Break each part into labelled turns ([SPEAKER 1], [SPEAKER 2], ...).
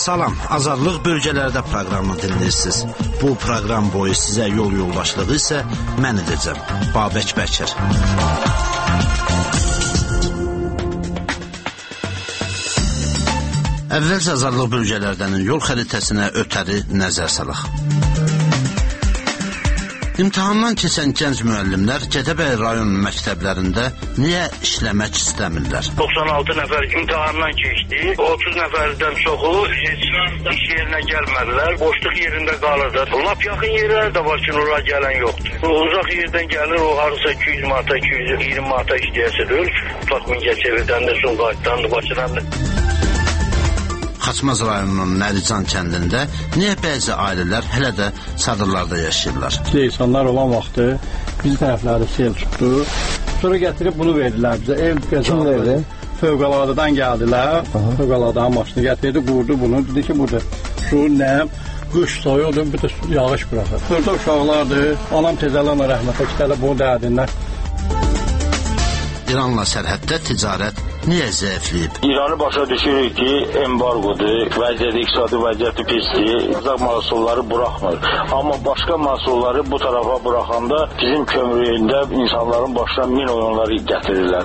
[SPEAKER 1] Salam, Azadlıq bölgələrdə proqramını dinləyirsiniz. Bu proqram boyu sizə yol yoldaşlığı isə mən edəcəm, Babək Bəkir. Əvvəlcə Azadlıq bölgələrdən yol xəritəsinə ötəri nəzər salaq. İmtahandan keçən gənc müəllimlər Gədəbəy rayon məktəblərində niyə işləmək istəmirlər?
[SPEAKER 2] 96 nəfər imtahandan keçdi. 30 nəfərdən çoxu heç iş yerinə gəlmədilər. Boşluq yerində qalırdı. Lap yaxın yerlər də var ki, ora gələn yoxdur. Uzaq yerdən gəlir, o harasa 200 manata, 220 manata işləyəsidir. Tutaq Mingəçevirdən də, Sumqayıtdan da, Bakıdan da.
[SPEAKER 1] Xaçmaz rayonunun Nərican kəndində niyə bəzi ailələr hələ də çadırlarda yaşayırlar?
[SPEAKER 3] İnsanlar olan vaxtı bizim tərəfləri sel tutdu. Sonra gətirib bunu verdilər bizə. Ev qəzaları. Fövqəladadan gəldilər. Fövqəladadan maşını gətirdi, qurdu bunu. Dedi ki, burada su, nəm, qış soyuqdur, bir də yağış buraxır. Burada uşaqlardır. Anam tezələrlə rəhmətə kitələ bunu dərdinlər.
[SPEAKER 1] İranla sərhəddə ticarət niyə zəifləyib?
[SPEAKER 2] İranı başa düşürük ki, embargodur, vəziyyəti, iqtisadi vəziyyəti pisdir, qızaq məhsulları buraxmır. Amma başqa məhsulları bu tarafa buraxanda bizim kömrüyündə insanların başına min oyunları gətirirlər.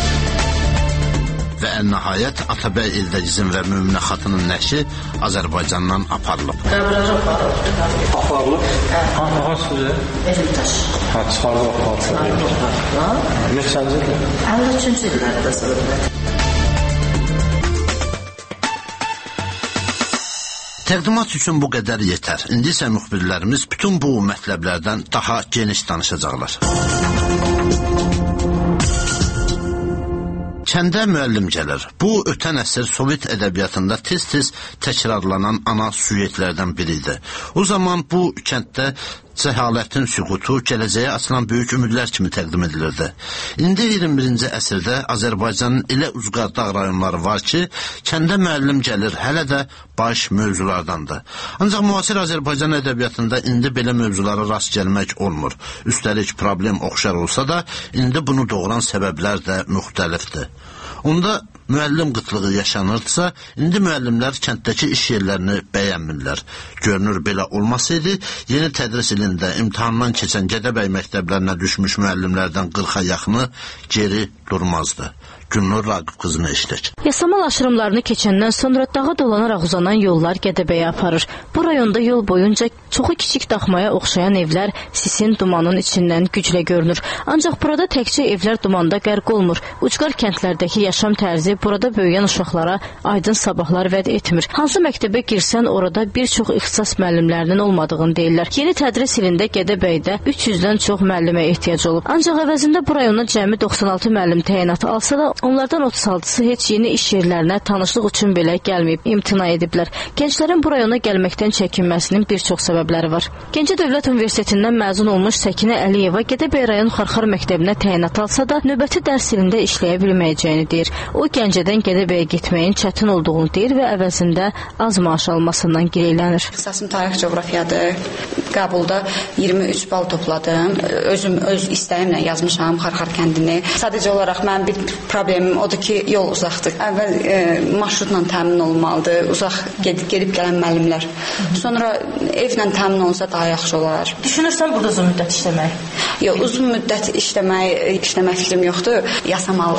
[SPEAKER 1] Və ən nəhayət Atabəy Eldəgizin və Möminə xatının nəşi Azərbaycandan aparılıb.
[SPEAKER 3] Aparılıb? Hangi sizə?
[SPEAKER 4] Elimtaş.
[SPEAKER 3] Çıxardı aparılıb. Neçəncidir?
[SPEAKER 4] 53-cü illərdə sırada.
[SPEAKER 1] Təqdimat üçün bu qədər yetər. İndi isə müxbirlərimiz bütün bu mətləblərdən daha geniş danışacaqlar. Kəndə müəllim gəlir. Bu, ötən əsr Sovet ədəbiyyatında tez-tez təkrarlanan ana süjetlərdən biridir. O zaman bu kənddə cəhalətin süqutu gələcəyə açılan böyük ümidlər kimi təqdim edilirdi. İndi 21-ci əsrdə Azərbaycanın elə uzqar dağ rayonları var ki, kəndə müəllim gəlir hələ də baş mövzulardandır. Ancaq müasir Azərbaycan ədəbiyyatında indi belə mövzulara rast gəlmək olmur. Üstəlik problem oxşar olsa da, indi bunu doğuran səbəblər də müxtəlifdir. Onda müəllim qıtlığı yaşanırdısa, indi müəllimlər kənddəki iş yerlərini bəyənmirlər. Görünür, belə olmasaydı, yeni tədris ilində imtahandan keçən Gədəbəy məktəblərinə düşmüş müəllimlərdən 40-a yaxını geri durmazdı. Gülnur Raqib qızını eşitək.
[SPEAKER 5] Yasamal aşırımlarını keçəndən sonra dağa dolanaraq uzanan yollar Gədəbəyə aparır. Bu rayonda yol boyunca çoxu kiçik daxmaya oxşayan evlər sisin, dumanın içindən güclə görünür. Ancaq burada təkcə evlər dumanda qərq olmur. Ucqar kəndlərdəki yaşam tərzi burada böyüyən uşaqlara aydın sabahlar vəd etmir. Hansı məktəbə girsən orada bir çox ixtisas müəllimlərinin olmadığını deyirlər. Yeni tədris ilində Gədəbəydə 300-dən çox müəllimə ehtiyac olub. Ancaq əvəzində bu rayona cəmi 96 müəllim təyinatı alsa da, onlardan 36-sı heç yeni iş yerlərinə tanışlıq üçün belə gəlməyib, imtina ediblər. Gənclərin bu rayona gəlməkdən çəkinməsinin bir çox səbəbləri var. Gəncə Dövlət Universitetindən məzun olmuş Səkinə Əliyeva Gədəbəy rayon Xarxar məktəbinə təyinat alsa da, növbəti dərs ilində işləyə bilməyəcəyini deyir. O, Gəncədən Gədəbəyə getməyin çətin olduğunu deyir və əvəzində az maaş almasından gileylənir.
[SPEAKER 6] İxtisasım tarix coğrafiyadır. Qəbulda 23 bal topladım. Özüm öz istəyimlə yazmışam Xarxar kəndini. Sadəcə olaraq mən bir problemim odur ki, yol uzaqdır. Əvvəl marşrutla təmin olmalıdır, uzaq gedib gələn müəllimlər. Sonra evlə təmin olunsa daha yaxşı olar.
[SPEAKER 5] Düşünürsən burada uzun müddət işləmək?
[SPEAKER 6] Yox, uzun müddət işləmək fikrim yoxdur. Yasamal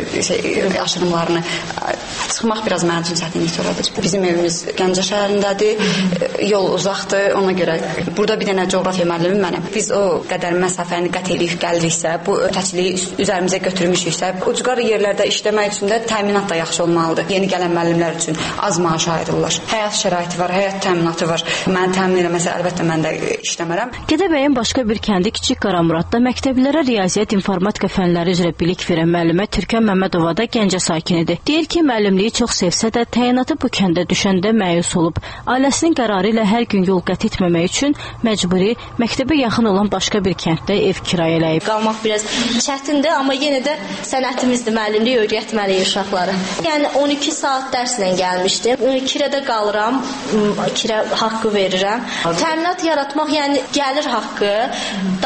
[SPEAKER 6] aşırımlarını çıxmaq biraz mənim üçün çətinlik törədir. Bizim evimiz Gəncə şəhərindədir, yol uzaqdır, ona görə burada bir dənə coğrafiya müəllimi mənəm. Biz o qədər məsafəni qət edib gəliriksə, bu ötəçiliyi üzərimizə götürmüşüksə, ucqar yerlərdə işləmək üçün də təminat da yaxşı olmalıdır. Yeni gələn müəllimlər üçün az maaş ayrılırlar. Həyat şəraiti var, həyat təminatı var. Mən təmin eləməsə əlbəttə mən də işləmərəm.
[SPEAKER 5] Gədəbəyin başqa bir kəndi Kiçik Qaramuradda məktəblilərə riyaziyyat, informatika fənləri üzrə bilik verən müəllimə Türkan Məmmədova da Gəncə sakinidir. Deyir ki, müəllimliyi çox sevsə də təyinatı bu kəndə düşəndə məyus olub. Ailəsinin qərarı ilə hər gün yol qət etməmək üçün məcburi məktəbə yaxın olan başqa bir kənddə ev kirayə eləyib.
[SPEAKER 7] Qalmaq biraz çətindir, amma yenə də sənətimizdir, müəllimlik öyrətməliyik uşaqlara. Yəni 12 saat dərslə gəlmişdim. Kirədə qalıram, kirə haqqı verirəm. Təminat yaratmaq, yəni gəlir haqqı daha yaxşı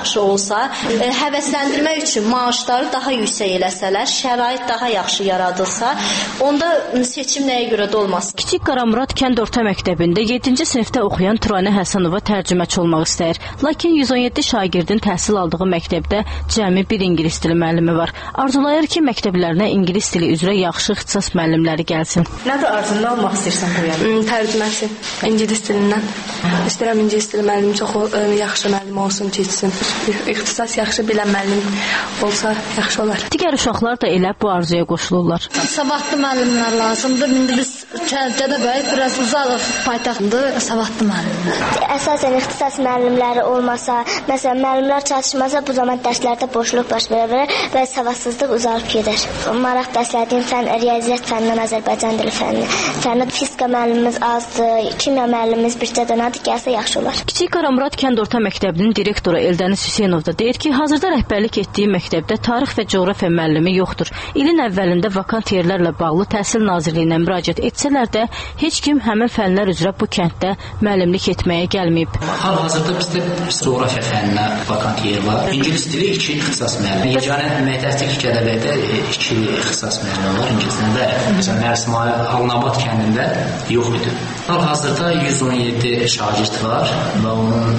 [SPEAKER 7] yaxşı olsa, həvəsləndirmək üçün maaşları daha yüksək eləsələr, şərait daha yaxşı yaradılsa, onda seçim nəyə görə də olmasın?
[SPEAKER 5] Kiçik Qaramurad kənd orta məktəbində 7-ci sinifdə oxuyan Turanə Həsənova tərcüməçi olmaq istəyir. Lakin 117 şagirdin təhsil aldığı məktəbdə cəmi bir ingilis dili müəllimi var. Arzulayır ki, məktəblərinə ingilis dili üzrə yaxşı ixtisas müəllimləri gəlsin.
[SPEAKER 8] Nədir arzun, nə olmaq istəyirsən bu yana?
[SPEAKER 9] Tərcüməçi, ingilis dilindən. İstəyirəm ingilis dili müəllimi çox yaxşı müəllim olsun, keçsin. İxtisas yaxşı bilən müəllim olsa yaxşı olar.
[SPEAKER 5] Digər uşaqlar da elə bu arzuya qoşulurlar.
[SPEAKER 10] Savadlı müəllimlər lazımdır. İndi biz Gədəbəy biraz uzaq paytaxtdır, savadlı müəllimlər.
[SPEAKER 11] Əsasən ixtisas müəllimləri olmasa, məsələn, müəllimlər çatışmasa bu zaman dərslərdə boşluq baş verər və savadsızlıq uzarıb gedir. Maraq bəslədiyim fən riyaziyyat fənnindən Azərbaycan dili fənni. Fizika müəllimimiz azdır, kimya müəllimimiz bircə dənədir, gəlsə yaxşı olar.
[SPEAKER 5] Kiçik Qaramurad kənd orta məktəbinin direktoru Eldəniz Hüseynov da deyir ki, hazırda rəhbərlik etdiyi məktəbdə tarix və coğrafiya müəllimi yoxdur. İlin əvvəlində vakant yerlərlə bağlı Təhsil Nazirliyinə müraciət etsələr də heç kim həmin fənlər üzrə bu kənddə müəllimlik etməyə gəlməyib.
[SPEAKER 12] Hal-hazırda bizdə coğrafiya fənninə vakant yer var. İngilis dili 2 ixtisas müəllimi. Yeganə məktəbdəki Gədəbəydə 2 ixtisas müəllimi var ingilis dilində. Məsələn, Mərsmaya Alnabad kəndində yox idi. Hal-hazırda 117 şagird var və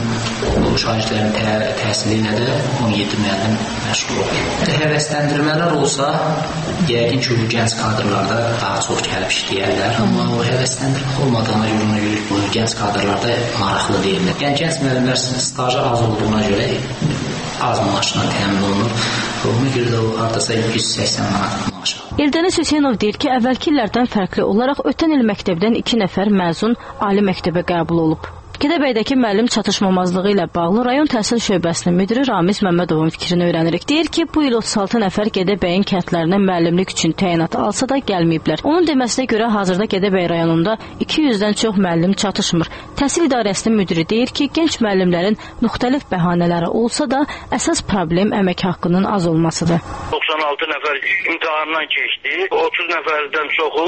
[SPEAKER 12] onun şagirdlərin təhsili ilə də 17 müəllim məşğul olur. Həvəsləndirmələr olsa, yəqin ki, bu gənc kadrlarda daha çox gəlib işləyərlər. Amma o həvəsləndirmə olmadığına görə bu gənc kadrlarda maraqlı deyirlər. Yəni, gənc müəllimlər stajı az olduğuna görə az maaşına təmin olunur. Ona görə də o hardasa 180 manat maaş alır.
[SPEAKER 5] Eldəniz Hüseynov deyir ki, əvvəlki illərdən fərqli olaraq ötən il məktəbdən 2 nəfər məzun ali məktəbə qəbul olub. Gədəbəydəki müəllim çatışmamazlığı ilə bağlı rayon təhsil şöbəsinin müdiri Ramiz Məmmədovun fikrini öyrənirik. Deyir ki, bu il 36 nəfər Gədəbəyin kəndlərinə müəllimlik üçün təyinat alsa da gəlməyiblər. Onun deməsinə görə hazırda Gədəbəy rayonunda 200-dən çox müəllim çatışmır. Təhsil idarəsinin müdiri deyir ki, gənc müəllimlərin müxtəlif bəhanələri olsa da əsas problem əmək haqqının az olmasıdır.
[SPEAKER 2] 96 nəfər imtahandan keçdi. 30 nəfərdən çoxu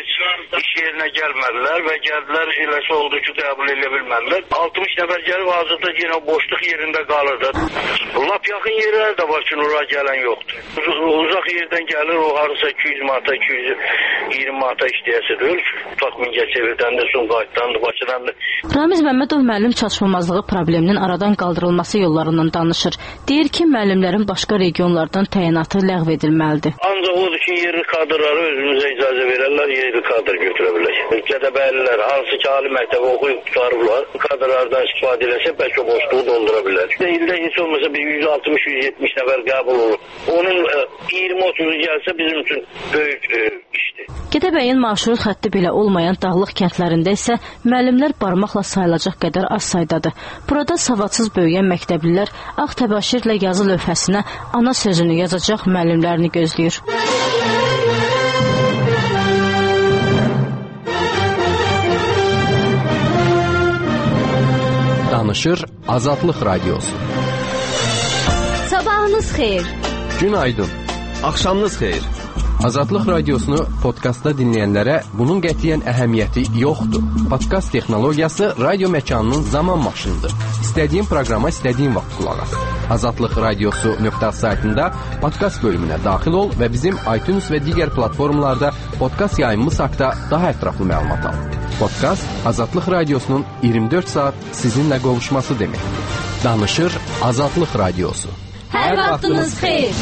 [SPEAKER 2] iş yerinə gəlmədilər və gəldilər eləsi oldu ki, qəbul edə bilmədilər. 60 nəfər gəlib hazırda yenə boşluq yerində qalırdı. Lap yaxın yerlər də var ki, ora gələn yoxdur. Uzaq yerdən gəlir, o harısa 200 manata, 220 manata işləyəsidir. Tutaq Mingəçevirdən də, Sumqayıtdan da, Bakıdan da.
[SPEAKER 5] Ramiz Məmmədov müəllim çatışmamazlığı probleminin aradan qaldırılması yollarından danışır. Deyir ki, müəllimlərin başqa regionlardan təyinatı ləğv edilməlidir.
[SPEAKER 2] Ancaq odur ki, yerli kadrları özümüzə icazə verərlər, yerli kadr götürə bilər. Gədəbəylilər, hansı ki, ali məktəbə oxuyub tutarıblar, kadrlardan istifadə eləsə, bəlkə boşluğu doldura bilər. İldə heç olmasa bir 160-170 nəfər qəbul olur. Onun 20-30'u gəlsə bizim üçün böyük işdir.
[SPEAKER 5] Gədəbəyin marşrut xətti belə olmayan dağlıq kəndlərində isə müəllimlər barmaqla sayılacaq qədər az saydadır. Burada savadsız böyüyən məktəblilər ağ təbaşirlə yazı lövhəsinə ana sözünü yazacaq müəllimlərini gözləyir.
[SPEAKER 13] Danışır Azadlıq Radiosu.
[SPEAKER 14] Sabahınız xeyir.
[SPEAKER 13] Günaydın. Axşamınız xeyir. Azadlıq Radiosunu podkastda dinləyənlərə bunun qətiyyən əhəmiyyəti yoxdur. Podkast texnologiyası radio məkanının zaman maşınıdır. İstədiyin proqrama istədiyin vaxt qulaq as. Azadlıq Radiosu.az saytında podkast bölümünə daxil ol və bizim iTunes və digər platformalarda podkast yayımımız haqqında daha ətraflı məlumat al. Podkast Azadlıq Radiosunun 24 saat sizinlə qovuşması deməkdir. Danışır Azadlıq Radiosu.
[SPEAKER 14] Hər vaxtınız xeyir.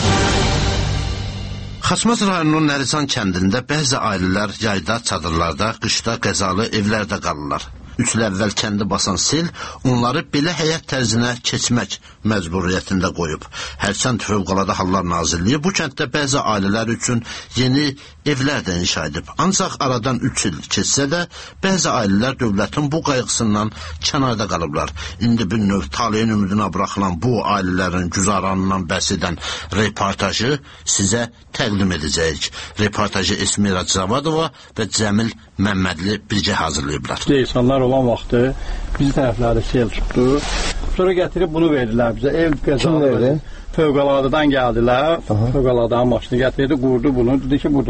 [SPEAKER 1] Xaçmaz rayonunun Nərican kəndində bəzi ailələr yayda çadırlarda, qışda qəzalı evlərdə qalırlar. 3 il əvvəl kəndi basan sel onları belə həyat tərzinə keçmək məcburiyyətində qoyub. Hərçənd Fövqəladə Hallar Nazirliyi bu kənddə bəzi ailələr üçün yeni evlər də inşa edib. Ancaq aradan 3 il keçsə də bəzi ailələr dövlətin bu qayğısından kənarda qalıblar. İndi bir növ taleyin ümidinə buraxılan bu ailələrin güzaranından bəhs edən reportajı sizə təqdim edəcəyik. Reportajı Esmira Cavadova və Cəmil Məmmədli birgə hazırlayıblar.
[SPEAKER 3] İnsanlar olan vaxtı bizi tərəfləri sel tutdu. Sonra gətirib bunu verdilər bizə. Ev qəzalı. Fövqəladadan gəldilər. Fövqəladadan maşını gətirdi, qurdu bunu. Dedi ki, burada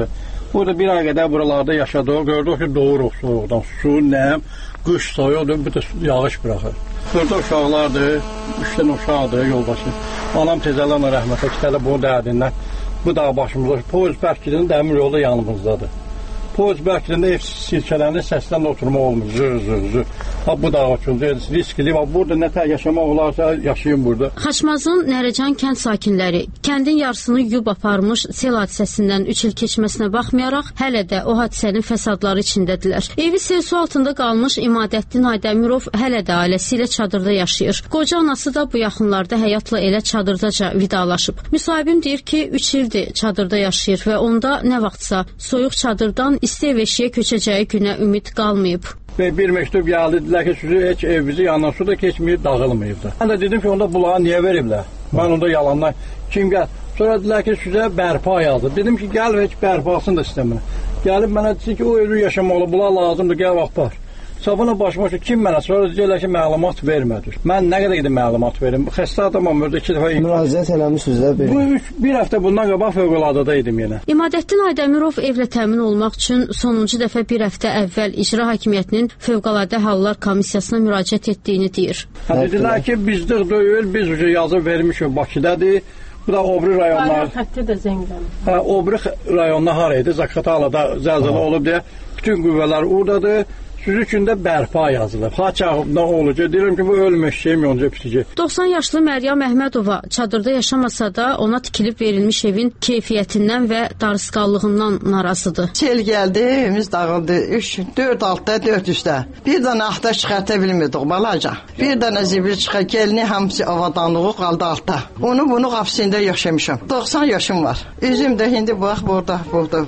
[SPEAKER 3] Burada bir ay qədər buralarda yaşadıq. Gördük ki, doğuruq soğuqdan. Su, nəm, qış soyuqdur, bir də yağış buraxır. Burada uşaqlardır, 3 dənə uşaqdır yoldaşı. Anam tezələrlə rəhmətə kitələ bunun dərdindən. Bu dağ başımızda, Poğuz Bərkinin dəmir yolu yanımızdadır. Poğuz Bərkinin ev silkələrini səsdən oturmaq olmur, zır. Bu dağ açıldı, riskli. Burada nə tər yaşamaq olarsa yaşayın burada.
[SPEAKER 15] Xaçmazın Nərəcan kənd sakinləri kəndin yarısını yub aparmış sel hadisəsindən 3 il keçməsinə baxmayaraq, hələ də o hadisənin fəsadları içindədirlər. Evi sel su altında qalmış İmadəddin Aydəmirov hələ də ailəsi ilə çadırda yaşayır. Qoca anası da bu yaxınlarda həyatla elə çadırdaca vidalaşıb. Müsahibim deyir ki, 3 ildir çadırda yaşayır və onda nə vaxtsa soyuq çadırdan isti ev eşiyə köçəcəyi günə ümid qalmayıb.
[SPEAKER 3] Bir məktub gəldi, dedilər ki, sizi heç evimizi yandan su da keçməyib, dağılmayıb da. Mən də dedim ki, onda bulağı niyə veriblər? Mən onda yalandan kim gəl? Sonra dedilər ki, sizə bərpa yazdı. Dedim ki, gəl heç bərpasını da istəmirəm. Gəlib mənə dedi ki, o evi yaşamalı, bulağı lazımdır, gəl apar. Sabuna başıma kim mənə sonra deyirlər ki, məlumat vermədir. Mən nə qədər idi məlumat verim? Xəstə adamam, burada 2 dəfə
[SPEAKER 16] müraciət eləmişsiniz də.
[SPEAKER 3] Bu bir həftə bundan qabaq fövqəladədə idim yenə.
[SPEAKER 15] İmadəddin Aydəmirov evlə təmin olmaq üçün sonuncu dəfə bir həftə əvvəl İcra Hakimiyyətinin Fövqəladə Hallar Komissiyasına müraciət etdiyini deyir.
[SPEAKER 3] Dedilər ki, bizdə deyil, biz yazı vermişik Bakıdadır. Bu da Obri rayonlar.
[SPEAKER 8] Xətti də zəngləndi.
[SPEAKER 3] Obri rayonuna haraydı? Zaqatalada zəlzələ olub deyə bütün qüvvələr oradadır. Süz üçün də bərpa yazılıb. Haçağımda olacaq. Deyirəm ki, bu ölmüş şeyim yonca bitəcək.
[SPEAKER 15] 90 yaşlı Məryəm Əhmədova çadırda yaşamasa da ona tikilib verilmiş evin keyfiyyətindən və darısqallığından narazıdır.
[SPEAKER 17] Sel gəldi, evimiz dağıldı. 4 altda, 4 üstdə. Bir dənə axta çıxarta bilmirdik balaca. Bir dənə zibil çıxar, gəlini hamısı avadanlığı qaldı altda. Onu bunu qapısında yaşamışam. 90 yaşım var. Üzüm də indi bax burada.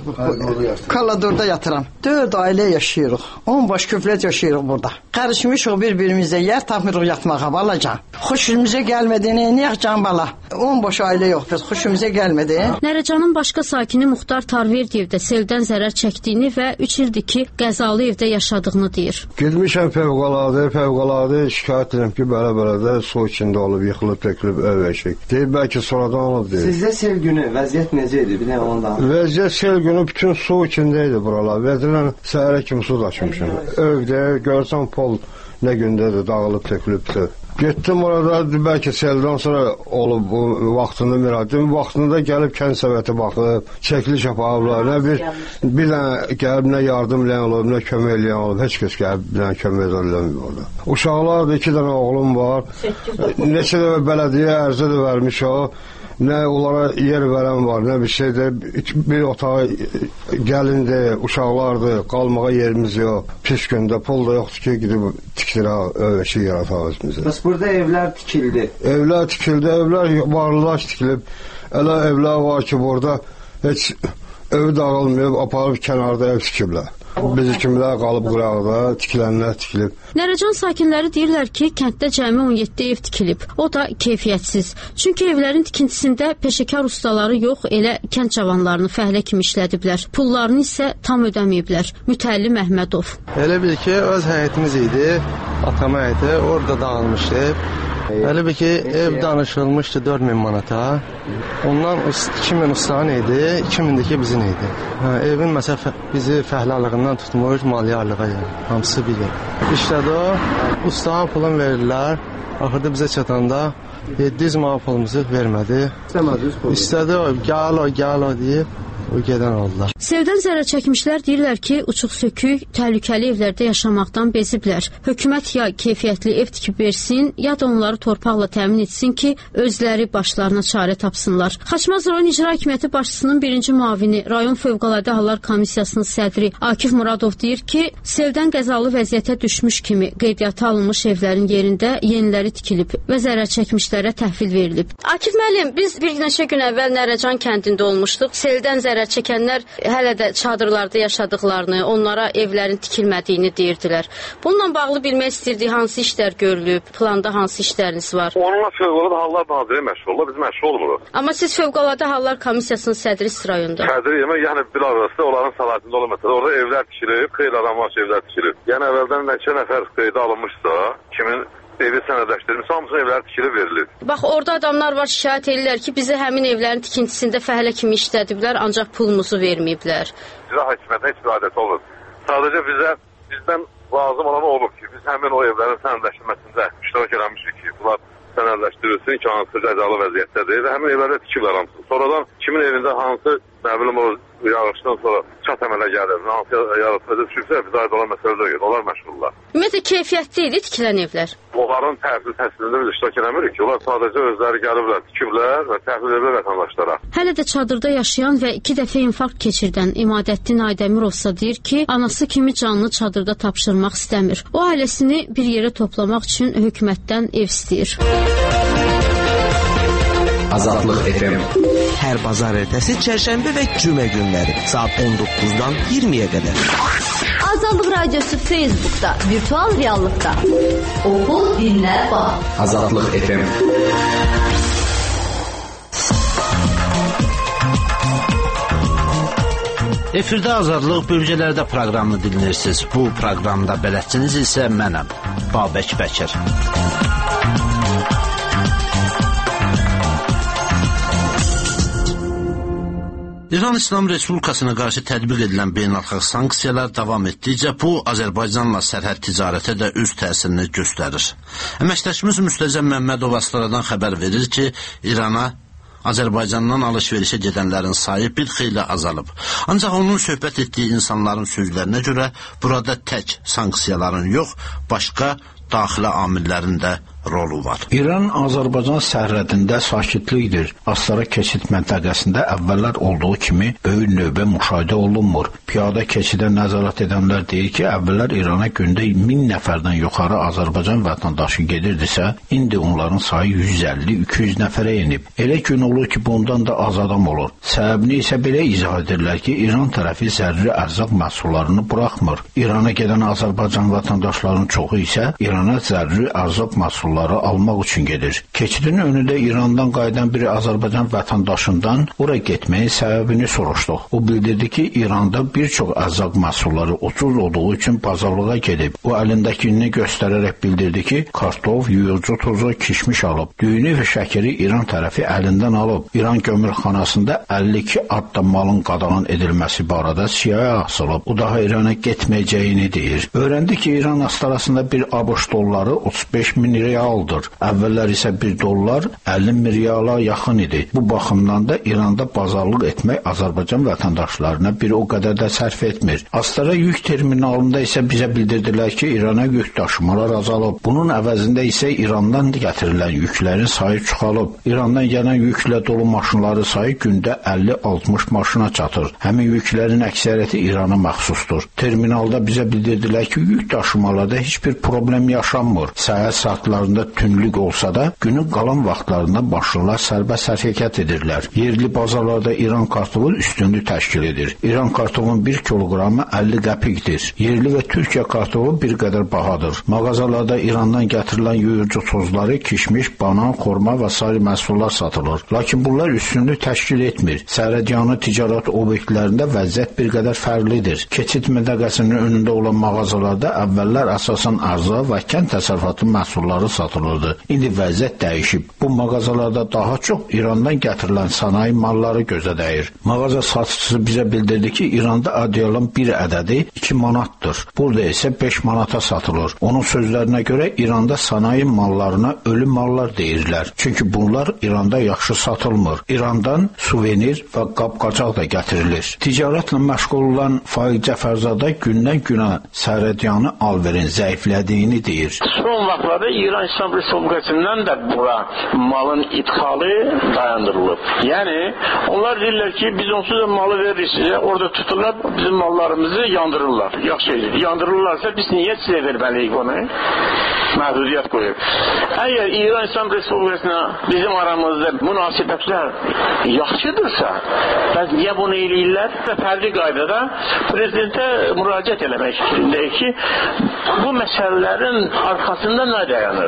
[SPEAKER 17] Kaladorda yatıram. 4 ailə yaşayırıq. 10 baş küflət yaşayırıq burada. Qarışmışıq bir-birimizə, yer tapmırıq yatmağa balaca. Xoşumuza gəlmədiyini, niyək can bala. 10 baş ailə yox, biz xoşumuza gəlmədi.
[SPEAKER 15] Nərəcanın başqa sakini Muxtar Tarverdiyev də seldən zərər çəkdiyini və 3 ildir ki, qəzalı evdə yaşadığını deyir.
[SPEAKER 18] Gedmişəm fövqəladə şikayət edirəm ki, belə də su içində olub, yıxılıb, tökülüb, övəşik. Deyir, bəlkə sonradan olub deyir.
[SPEAKER 16] Sizdə sel günü vəziyyət necə idi? Bir də ondan.
[SPEAKER 18] Vəziyyət sel günü bütün su içində idi buralar. Vəzirən səhərə kimi su daşımışım. Övdə görsən pol nə gündədir, dağılıb, tökülübdür. Getdim orada, bəlkə seldən sonra olub bu vaxtında müraciət. Vaxtında gəlib kənd səvəti baxıb, çəkiliş aparıblar. Nə bir dənə gəlib nə yardım eləyən olub, nə kömək eləyən olub. Heç kəs gəlib bir dənə kömək eləmir orada. Uşaqlar da 2 dənə oğlum var. Neçə dəfə bələdiyyə ərizə də vermiş o. Nə onlara yer verən var, nə bir şeydir. Bir otağa gəlindir, uşaqlardır, qalmağa yerimiz yox. Pis gündə pul da yoxdur ki, gidib tikdirək, övrəşik yarataq özümüzə.
[SPEAKER 16] Bəs burada evlər tikildi?
[SPEAKER 18] Evlər tikildi, evlər varlılar tikilib. Elə evlər var ki, burada heç evi dağılmayıb, aparıb kənarda ev tikiblər. Bizi kimlər qalıb qıraqda, tikilənlər tikilib.
[SPEAKER 15] Nərəcan sakinləri deyirlər ki, kənddə cəmi 17 ev tikilib. O da keyfiyyətsiz. Çünki evlərin tikintisində peşəkar ustaları yox, elə kənd cavanlarını fəhlə kimi işlədiblər. Pullarını isə tam ödəməyiblər. Mütəllim Əhmədov.
[SPEAKER 19] Elə bil ki, öz həyətimiz idi, atama həyəti, orada dağılmışdı. Elə bil ki, ev danışılmışdı 4000 manata. Ondan 2000 ustanın idi, 2000-dəki bizim idi. Evin məsəl bizi fəhlalığından tutmuş maliyyarlığa yəni. Hamısı bilir. İşlədi o, ustana pulun verirlər. Axırda bizə çatanda 700 manat pulumuzu vermədi. İstədi o, gəl o deyib. O gedən oldular.
[SPEAKER 15] Seldən zərər çəkmişlər deyirlər ki, uçuq-sökük, təhlükəli evlərdə yaşamaqdan beziblər. Hökumət ya keyfiyyətli ev tikib versin, ya da onları torpaqla təmin etsin ki, özləri başlarına çarə tapsınlar. Xaçmaz rayon İcra Hakimiyyəti başçısının birinci müavini, rayon Fövqəladə Hallar Komissiyasının sədri Akif Muradov deyir ki, seldən qəzalı vəziyyətə düşmüş kimi qeydiyyata alınmış evlərin yerində yeniləri tikilib və zərər çəkmişlərə təhvil verilib. Akif müəllim, biz bir neçə gün əvvəl Nərəcan kəndində olmuşduq. Seldən zərər çəkənlər hələ də çadırlarda yaşadıqlarını, onlara evlərin tikilmədiyini deyirdilər. Bununla bağlı bilmək istirdik, hansı işlər görülüb, planda hansı işləriniz var?
[SPEAKER 20] Onunla Fövqəladə Hallar Naziri məşğul olurlar, biz məşğul olmuruq.
[SPEAKER 15] Amma siz Fövqəladə Hallar Komissiyasının sədrisiz rayonda.
[SPEAKER 20] Sədriyəm, yəni bir arasında onların səlahiyyətində olmasa, orada evlər tikilib, xeyli adam var ki, evlər tikilib. Yəni əvvəldən neçə nəfər qeydə alınmışsa, kimin evi sənədləşdirilmiş, hamısının evləri tikilib verilir.
[SPEAKER 15] Bax, orada adamlar var, şikayət edirlər ki, bizi həmin evlərin tikintisində fəhlə kimi işlədiblər, ancaq pulumuzu verməyiblər.
[SPEAKER 20] İcra hakimiyyətinə heç bir adət olur. Sadəcə bizdən lazım olan olub ki, biz həmin o evlərin sənədləşdirməsində iştirak eləmişik ki, bunlar sənədləşdirilsin ki, hansı cəzalı vəziyyətdədir və həmin evlərdə tikirlər hamısı. Sonradan kimin evində hansı, nə bilim, o yağışdan sonra çat əmələ gəlir, hansı yağışda düşürsə, biz aid olan məsələdə gedir, onlar məşğullar.
[SPEAKER 15] Ümumiyyətlə, keyfiyyətli idi tikilən evlər?
[SPEAKER 20] Onların təhsilində biz iştirak eləmirik ki, onlar sadəcə özləri gəliblər, tikiblər və təhsil ediblər vətəndaşlara.
[SPEAKER 15] Hələ də çadırda yaşayan və 2 dəfə infarkt keçirdən İmadəddin Aydəmirovsa deyir ki, anası kimi canlı çadırda tapşırmaq istəmir. O ailəsini bir yerə toplamaq üçün hökumətdən ev istəyir.
[SPEAKER 13] Azadlıq FM.
[SPEAKER 21] Hər bazar ertəsi, çərşənbə və cümə günləri saat 19-dan 20-yə qədər.
[SPEAKER 14] Azadlıq Radiosu Facebook'da, virtual reallıqda. Oxu, dinlə, bax.
[SPEAKER 13] Azadlıq FM.
[SPEAKER 1] Efirdə Azadlıq bölgələrdə proqramını dinləyirsiniz. Bu proqramda bələdçiniz isə mənəm, Babək Bəkir. İran İslam Respublikasına qarşı tətbiq edilən beynəlxalq sanksiyalar davam etdikcə bu, Azərbaycanla sərhəd ticarətə də öz təsirini göstərir. Əməkdaşımız Müstəzəm Məmmədov Astaradan xəbər verir ki, İrana Azərbaycandan alış-verişə gedənlərin sayı bir xeyli azalıb. Ancaq onun söhbət etdiyi insanların sözlərinə görə burada tək sanksiyaların yox, başqa daxilə amillərin də rolu var.
[SPEAKER 22] İran-Azərbaycan sərhədində sakitlikdir. Astara keçid məntəqəsində əvvəllər olduğu kimi böyük növbə müşahidə olunmur. Piyada keçidə nəzarət edənlər deyir ki, əvvəllər İrana gündə 1000 nəfərdən yuxarı Azərbaycan vətəndaşı gedirdisə, indi onların sayı 150-200 nəfərə enib. Elə gün olur ki, bundan da az adam olur. Səbəbini isə belə izah edirlər ki, İran tərəfi zəruri ərzaq məhsullarını buraxmır. İrana gedən Azərbaycan vətəndaşlarının çoxu isə İrana zəruri ərzaq məhsullarını almaq üçün gedir. Keçidin önündə İrandan qayıdan bir Azərbaycan vətəndaşından ora getməyin səbəbini soruşduq. O bildirdi ki, İranda bir çox ərzaq məhsulları ucuz olduğu üçün bazarlığa gedib. O əlindəkini göstərərək bildirdi ki, kartof, yuyucu tozu, kişmiş alıb. Düyünü və şəkeri İran tərəfi əlindən alıb. İran gömrükxanasında 52 adda malın qadağan edilməsi barədə siyahı asılıb. O daha İrana getməyəcəyini deyir. Öyrəndi ki, İran astarasında bir ABŞ dolları 35 min realdır. Əvvəllər isə $1 50 milyala yaxın idi. Bu baxımdan da İranda bazarlıq etmək Azərbaycan vətəndaşlarına bir o qədər də sərf etmir. Astara yük terminalında isə bizə bildirdilər ki, İrana yük daşımalar azalıb. Bunun əvəzində isə İrandan gətirilən yüklərin sayı çoxalıb. İrandan gələn yüklə dolu maşınları sayı gündə 50-60 maşına çatır. Həmin yüklərin əksəriyyəti İrana məxsusdur. Terminalda bizə bildirdilər ki, yük daşımalarda heç bir problem yaşanmır. Səhər saatlarında tünlük olsa da, günün qalan vaxtlarında maşınlar sərbəst hərəkət edirlər. Yerli bazarlarda İran kartofu üstünlük təşkil edir. İran kartofun 1 kiloqramı 50 qəpikdir. Yerli və Türkiyə kartofu bir qədər bahadır. Mağazalarda İrandan gətirilən yuyucu tozları, kişmiş, banan, xorma və sair məhsullar satılır. Lakin bunlar üstünlük təşkil etmir. Sərhədyanı ticarət obyektlərində vəziyyət bir qədər fərqlidir. Keçid məntəqəsinin önündə olan mağazalarda əvvəllər əsasən ərzaq və kənd təsərrüfatı məhsulları satılırdı. İndi vəziyyət dəyişib. Bu mağazalarda daha çox İrandan gətirilən sənaye malları gözə dəyir. Mağaza satıcısı bizə bildirdi ki, İranda adyalan bir ədədi 2 manatdır. Burada isə 5 manata satılır. Onun sözlərinə görə İranda sənaye mallarına ölü mallar deyirlər. Çünki bunlar İranda yaxşı satılmır. İrandan suvenir və qab-qacaq da gətirilir. Ticarətlə məşğul olan Faiq Cəfərzadə gündən-günə sərhədyanı alverin zəiflədiyini deyir.
[SPEAKER 23] Son vaxtlarda İran İslam Respublikasından da bura malın idxalı dayandırılıb. Yəni, onlar deyirlər ki, biz onsuz da malı veririk sizə, orada tuturlar, bizim mallarımızı yandırırlar. Yaxşı, yandırırlarsa biz niyə sizə verməliyik onu? Məhdudiyyət qoyub. Əgər İran İslam Respublikasına bizim aramızda münasibətlər yaxşıdırsa, bəs niyə bunu eləyirlər? Və fərqli qaydada prezidentə müraciət eləmək fikrindəyik ki, bu məsələlərin arxasında nə dayanır?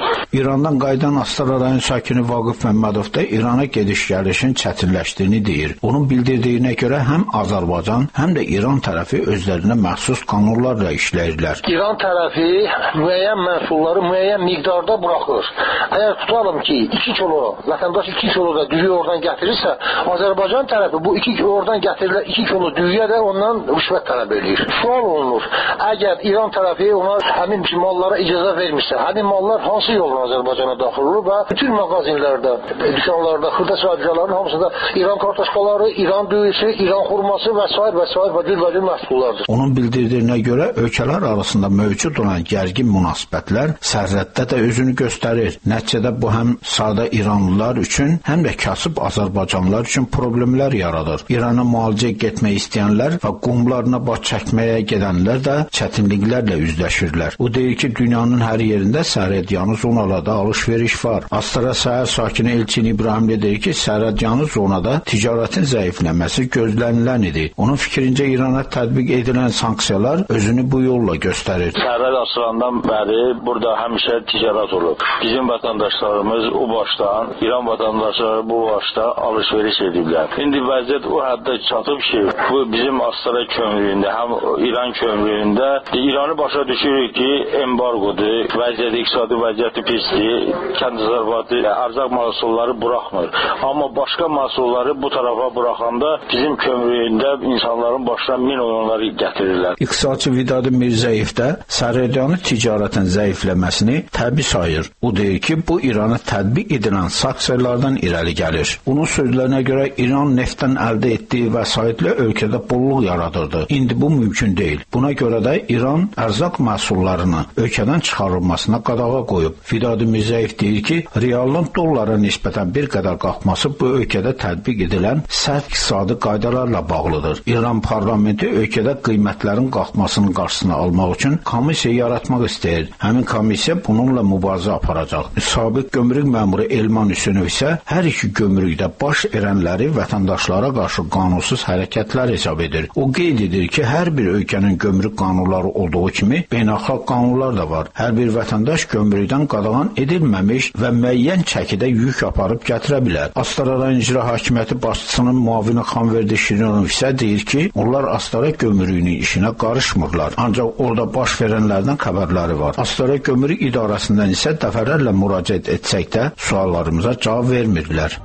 [SPEAKER 22] İrandan qayıdan Astara rayon sakini Vaqif Məmmədov da İrana gediş-gəlişin çətinləşdiyini deyir. Onun bildirdiyinə görə həm Azərbaycan, həm də İran tərəfi özlərinə məxsus qanunlarla işləyirlər.
[SPEAKER 4] İran tərəfi müəyyən məhsulları müəyyən miqdarda buraxır. Əgər tutalım ki, 2 kilo, vətəndaş 2 kilo da düyü oradan gətirirsə, Azərbaycan tərəfi bu 2 kilo oradan gətirilən 2 kilo düyüyə də ondan rüşvət tələb edir. Sual olunur, əgər İran tərəfi ona həmin mallara icazə vermişsə, həmin mallar hansı yolla Azərbaycana daxil olur və bütün mağazinlərdə, dükanlarda, xırda sahibkarların hamısında İran kartoşkaları, İran düyüsü, İran xurması və s. və cürbəcür məhsullardır.
[SPEAKER 22] Onun bildirdiyinə görə ölkələr arasında mövcud olan gərgin münasibətlər sərhəddə də özünü göstərir. Nəticədə bu həm sadə İranlılar üçün, həm də kasıb Azərbaycanlılar üçün problemlər yaradır. İrana müalicəyə getmək istəyənlər və qumlarına baş çəkməyə gedənlər də çətinliklərlə üzləşirlər. O deyir ki, dünyanın hər yerində sərhədyanı zonalarda alış-veriş var. Astara şəhər sakini Elçin İbrahimli deyir ki, sərhədyanı zonada ticarətin zəifləməsi gözlənilən idi. Onun fikrincə İrana tətbiq edilən sanksiyalar özünü bu yolla göstərir.
[SPEAKER 23] Sərhəd açılandan bəri burada həmişə ticarət olub. Bizim vətəndaşlarımız o başdan, İran vətəndaşları bu başda alış-veriş ediblər. İndi vəziyyət o həddə çatıb ki, bu bizim Astara kömrüyündə, həm İran kömrüyündə İranı başa düşürük ki, embargodur, vəziyyəti, iqtisadi vəziyyəti pisdir, kənd təsərrüfatı, ərzaq məhsulları buraxmır. Amma başqa məhsulları bu tarafa buraxanda bizim kömrüyündə insanların başına min oyunları gətirirlər.
[SPEAKER 22] İqtisadçı Vidadi Mirzəyev də sərhədyanı ticarətin zəifləməsini təbii sayır. O deyir ki, bu İrana tətbiq edilən sanksiyalardan irəli gəlir. Onun sözlərinə görə İran neftdən əldə etdiyi vəsaitlə ölkədə bolluq yaradırdı. İndi bu mümkün deyil. Buna görə də İran ərzaq məhsullarını ölkədən çıxarılmasına qadağa qoyub. Vidadi Mirzəyev deyir ki, realın dollara nisbətən bir qədər qalxması bu ölkədə tətbiq edilən sərt iqtisadi qaydalarla bağlıdır. İran parlamenti ölkədə qiymətlərin qalxmasının qarşısını almaq üçün komissiya yaratmaq istəyir. Həmin komissiya bununla mübarizə aparacaq. Sabiq gömrük məmuru Elman Hüseynov isə hər iki gömrükdə baş verənləri vətəndaşlara qarşı qanunsuz hərəkətlər hesab edir. O qeyd edir ki, hər bir ölkənin gömrük qanunları olduğu kimi beynəlxalq qanunlar da var. Hər bir vətəndaş gömrükdən qadağan edilməmiş və müəyyən çəkidə yük aparıb gətirə bilər. Astara rayon icra hakimiyyəti başçısının müavini Xanverdi Şirinov isə deyir ki, onlar Astara gömrüyünün işinə qarışmırlar. Ancaq orada baş verənlərdən xəbərləri var. Astara gömrük idarəsindən isə dəfələrlə müraciət etsək də suallarımıza cavab vermirlər.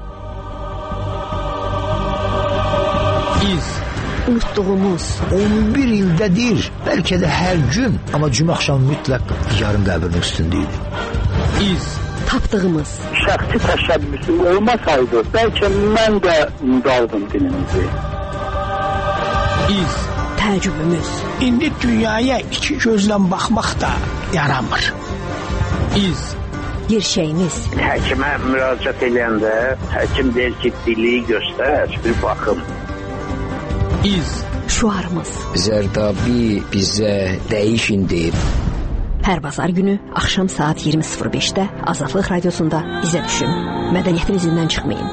[SPEAKER 6] Unutduğumuz 11 ildədir, bəlkə də hər gün, amma cümə axşamı mütləq yarım qəbrinin üstündə idi.
[SPEAKER 7] Tapdığımız
[SPEAKER 24] şəxsi təşəbbüsüm olmasaydı, bəlkə mən də qaldım dinimizi.
[SPEAKER 7] Təəccübümüz.
[SPEAKER 6] İndi dünyaya iki gözlə baxmaq da yaramır.
[SPEAKER 7] Gerçəyimiz.
[SPEAKER 24] Həkimə müraciət edəndə həkim deyir ki, dili göstər, bir baxım.
[SPEAKER 7] Şuarımız.
[SPEAKER 6] Zərdabi bizə dəyişin deyib.
[SPEAKER 7] Hər bazar günü axşam saat 20:05-də Azadlıq Radiosunda bizə düşün. Mədəniyyətin izindən çıxmayın.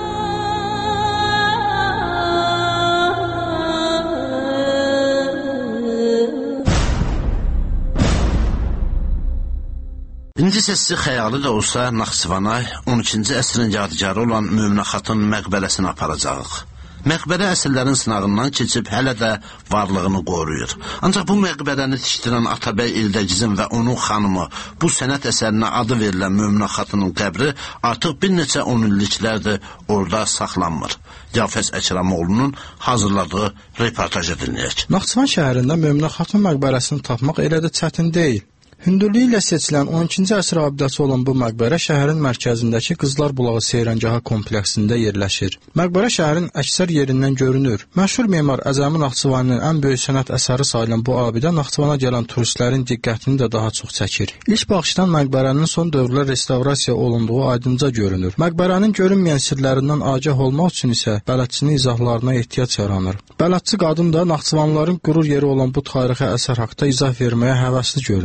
[SPEAKER 1] İndi səsi xəyali də olsa Naxçıvana 12-ci əsrin yadigarı olan Möminə xatun məqbərəsini aparacağıq. Məqbərə əsrlərin sınağından keçib hələ də varlığını qoruyur. Ancaq bu məqbərəni tikdirən Atabəy İldəgizin və onun xanımı, bu sənət əsərinə adı verilən Möminə xatunun qəbri artıq bir neçə 10 illiklərdir orada saxlanmır. Yafəz Əkramoğlu'nun hazırladığı reportajı dinləyək.
[SPEAKER 25] Naxçıvan şəhərində Möminə xatun məqbərəsini tapmaq elə də çətin deyil. Hündürlüyü ilə seçilən 12-ci əsr abidəsi olan bu məqbərə şəhərin mərkəzindəki Qızlar Bulağı Seyrangaha kompleksində yerləşir. Məqbərə şəhərin əksər yerindən görünür. Məşhur memar Əzəmi Naxçıvaninin ən böyük sənət əsəri sayılan bu abidə Naxçıvana gələn turistlərin diqqətini də daha çox çəkir. İlk baxışdan məqbərənin son dövrlər restavrasiya olunduğu aydınca görünür. Məqbərənin görünməyən sirlərindən agah olmaq üçün isə bələdçinin izahlarına ehtiyac yaranır. Bələdçi qadın da Naxçıvanlıların qürur yeri olan bu tarixi əsər haqqında izah verməyə həvəsli görünür. O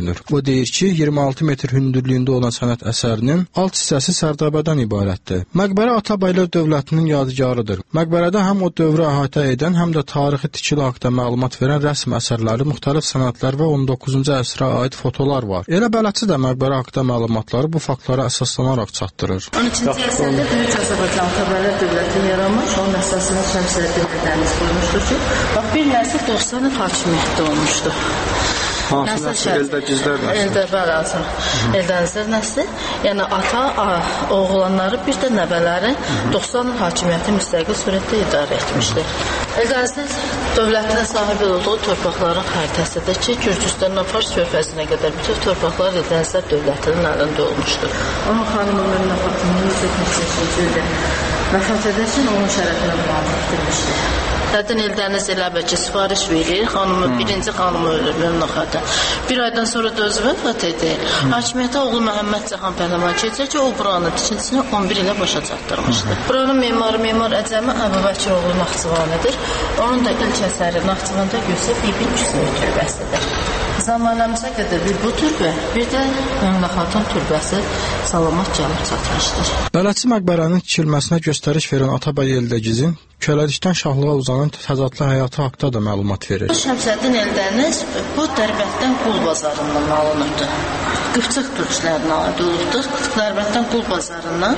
[SPEAKER 25] deyir ki, 26 metr hündürlüyündə olan sənət əsərinin alt hissəsi sərdabədən ibarətdir. Məqbərə Atabaylar dövlətinin yadigarıdır. Məqbərədə həm o dövrü əhatə edən, həm də tarixi tikili haqqında məlumat verən rəsm əsərləri, müxtəlif sənətlər və 19-cu əsrə aid fotolar var. Elə bələdçi də məqbərə haqqında məlumatları bu faktlara əsaslanaraq çatdırır.
[SPEAKER 8] 12-ci əsrdə Böyük Azərbaycan Atabaylar dövlətinin yaranmış, onun əsasını Şəmsəddin Eldəniz qoymuşdur ki, bax bir nəsil 90 il hakimiyyətdə olmuşdur.
[SPEAKER 25] Hansı nəsil? Eldəcizlər nəsil?
[SPEAKER 8] Eldənizlər nəsli. Yəni ata, oğlanları, bir də nəvələri 90 il hakimiyyəti müstəqil surətdə idarə etmişdir. Eldənizlər dövlətinə sahib olduğu torpaqların xəritəsidir ki, Gürcüstandan Fars körfəzinə qədər bütün torpaqlar Eldənizlər dövlətinin əlində olmuşdur. Onun xanımı Mürnə Xatun 1973-cü ildə vəfat edərkən onun şərəfinə bağlı etdirmişdir. Zaten Eldəniz elə ki, sifariş verir, birinci xanımı ölür, Mürnə Xatun. Bir aydan sonra da özü vəfat edir. Hakimiyyətə oğlu Məhəmməd Cahan Pəhləvan keçir ki, o buranın tikintisini 11 ilə başa çatdırmışdır. Buranın Memar Əcəmi Əbu Bəkir oğlu Naxçıvanidir. Onun da ilk əsəri Naxçıvanda Gülsə Bibi Küsnəy türbəsidir. Zamanəmizə qədər bu türbə, bir də Mürnə Xatun türbəsi salamat gəlib çatmışdır.
[SPEAKER 25] Bələdçi məqbərənin tikilməsinə göstəriş verən Atabay Eldəgizin köləlikdən şahlığa uzanan təzadlı həyatı haqqında da məlumat verir.
[SPEAKER 8] Şəmsəddin Eldəniz bu Dərbətdən qul bazarından alınırdı. Qıpçıq türklərinə aid olubdur. Dərbətdən qul bazarından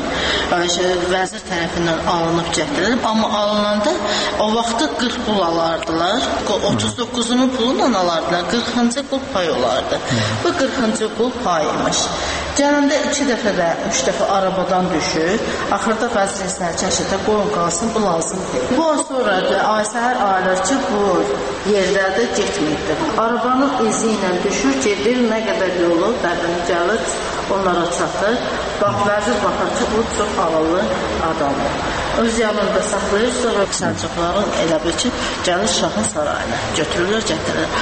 [SPEAKER 8] vəzir tərəfindən alınıb gətirilib. Amma alınanda o vaxtı 40 qul alardılar. 39-unun pulunla alardılar. 40-cı qul pay olardı. Bu 40-cı qul payıymış. Cənəndə 2 dəfə də 3 dəfə arabadan düşür. Axırda vəzir sərkəşədə qoyun qalsın, bu lazım deyil. Bu sonra səhər ayılır ki, bu yerlərdə getməkdir. Arabanın izi ilə düşür, gedir, nə qədər yolu bədən gəlir, onlara çatır. Bax, vəzir baxır ki, bu çox ağıllı adamdır. Öz yanında saxlayır, sonra Səlcuqların elə bil ki, gəlir Şahın sarayına, götürürlər, gətirirlər.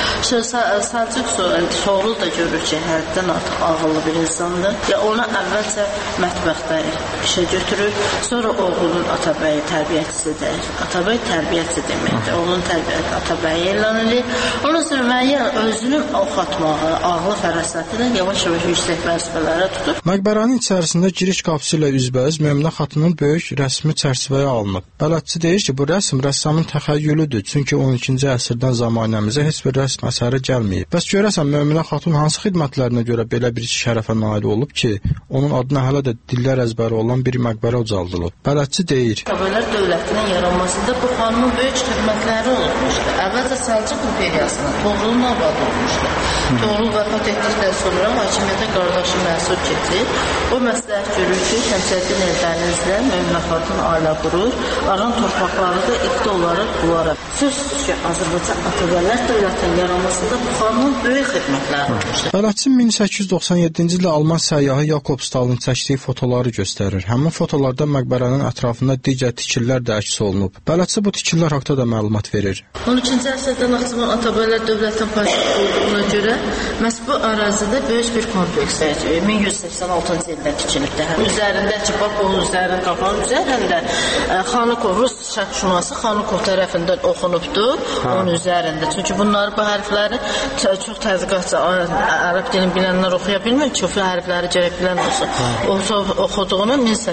[SPEAKER 8] Səlcuq Soğrul da görür ki, həddən artıq ağıllı bir insandır. Ya ona əvvəlcə mətbəxdə işə götürür, sonra oğlunun Atabəyi tərbiyəçisidir. Atabəy tərbiyəçi deməkdir. Oğlunun tərbiyəçisi Atabəyi elan edir. Ondan sonra müəyyən özünün ox atmağı, ağlı fərasəti ilə yavaş-yavaş yüksək vəzifələrə tutur.
[SPEAKER 25] Məqbərənin içərisində giriş qapısı ilə üzbəüz Möminə xatunun böyük rəsmi çərçivəyə alınıb. Bələdçi deyir ki, bu rəsm rəssamın təxəyyülüdür, çünki 12-ci əsrdən zamanəmizə heç bir rəsm əsəri gəlməyib. Bəs görəsən Möminə xatun hansı xidmətlərinə görə belə bir şərəfə nail olub ki, onun adına hələ də dillər əzbəri olan bir məqbərə ucaldılıb? Bələdçi deyir.
[SPEAKER 8] Atabaylar dövlətinin yaranmasında bu xanımın böyük xidmətləri olmuşdu. Əvvəlcə Səlcuq imperiyasının Toğrulun abad olmuşdu. Toğrul vəfat etdikdən sonra hakimiyyətə qardaşı Məsud keçir. O məsləhət görür ki, Şəmsəddin Eldənizlə Möminə xatun ailə qurur, aran torpaqları da iqti olaraq bunlara. Sözsüz ki, Azərbaycan Atabaylar dövlətinin yaranmasında bu xanımın böyük xidmətləri olmuşdu.
[SPEAKER 25] Bələdçi 1897-ci ildə Alman səyyahı Yakob Stalin çəkdiyi fotoları göstərir. Həmin fotolarda məqbərənin ətrafında digər tikillər də əks olunub. Bələdçi bu tikillər haqqında da məlumat verir.
[SPEAKER 8] 12-ci əsrdə Naxçıvan Atabaylar dövlətinin paytaxtı olduğuna görə məhz bu ərazidə böyük bir kompleks 1186-cı ildə tikilibdir. Həm üzərindəki bax o üzərin qapağı üzər, həm də Xanukov, Rus şərqşünası Xanukov tərəfindən oxunubdur onun üzərində. Çünki bunları bu hərfləri çox tədqiqatçı ərəb dilini bilənlər oxuya bilmir, çoxlu hərfləri gərək bilən olsun. Oxuduğunu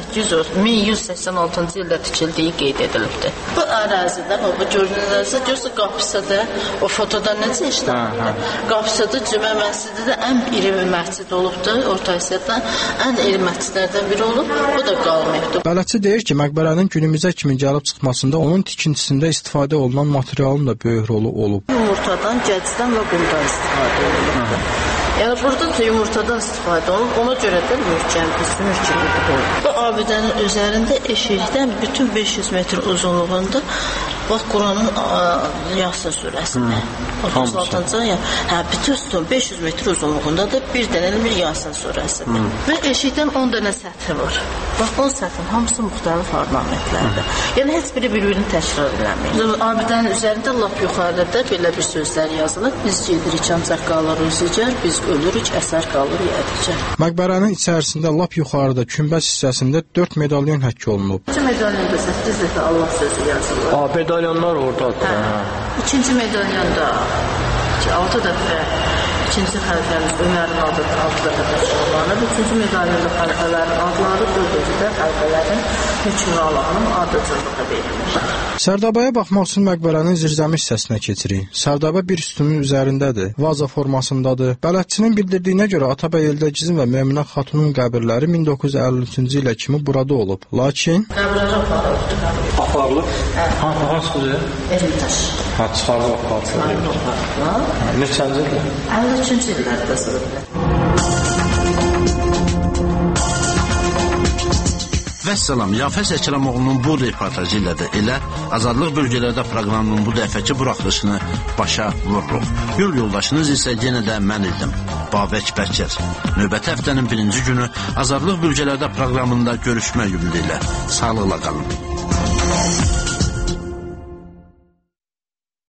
[SPEAKER 8] 1186-cı ildə tikildiyi qeyd edilibdir. Bu ərazidə, bu gördüyünüz ərazidə qapısıda, o fotoda necə işləməkdir? Qapısıda Cümə məscidi də ən iri bir məscid olubdur, Orta Asiyada ən iri məscidlərdən biri olub, bu da qalmayıbdır.
[SPEAKER 25] Bələdçi deyir ki, məqbərənin günümüzə kimi gəlib çıxmasında onun tikintisində istifadə olunan materialın da böyük rolu olub.
[SPEAKER 8] Yumurtadan, gəcdən və qumdan istifadə olunubdur. Yəni burada da yumurtadan istifadə olunub, ona görə də möhkəm, pis olub. Bu abidənin üzərində eşikdən bütün 500 metr uzunluğunda bax Quranın Yasin surəsində. 36-cı, bütün 500 metr uzunluğunda da bir dənə bir Yasin surəsidir. Və eşikdən 10 dənə səthi var. Bax 10 səthin hamısı müxtəlif ornamentlərdir. Yəni heç biri bir-birini təkrar eləmir. Abidənin üzərində lap yuxarıda belə bir sözlər yazılır. Biz gedirik, ancaq qalır üzücər, biz ölürük, əsər qalır yədicər.
[SPEAKER 25] Məqbərənin içərisində lap yuxarıda kümbət hissəsində 4 medalyon həkk olunub.
[SPEAKER 8] 2 medalyonda 8 dəfə Allah sözü yazılır.
[SPEAKER 3] Medalyonlar oradadır.
[SPEAKER 8] İkinci medalyonda 6 dəfə İkinci xəlifəmiz Ömərin adında təşkilatlanıb. Üçüncü medaliyonda xəlifələrin adları, dördüncü də xəlifələrin hökmranlığının ardıcıllığı verilir.
[SPEAKER 25] Sərdabaya baxmaq üçün məqbərənin zirzəmi hissəsinə keçirik. Sərdaba bir üstünün üzərindədir, vaza formasındadır. Bələdçinin bildirdiyinə görə Atabəy Eldəgizin və Möminə xatunun qəbirləri 1953-cü ilə kimi burada olub. Lakin
[SPEAKER 8] qəbirləri
[SPEAKER 3] aparılıb. Hansıdır?
[SPEAKER 8] Ermitaş.
[SPEAKER 3] Çıxarılıb aparılıb. Neçənci ildir?
[SPEAKER 8] 53-cü illərdə sırıbdır.
[SPEAKER 1] Vəssalam, Yafəs Əkramoğlu'nun bu reportajı ilə də elə Azadlıq bölgələrdə proqramının bu dəfəki buraxılışını başa vururuq. Yol yoldaşınız isə yenə də mən idim, Babək Bəkər. Növbəti həftənin birinci günü Azadlıq bölgələrdə proqramında görüşmək ümidi ilə. Sağlıqla qalın.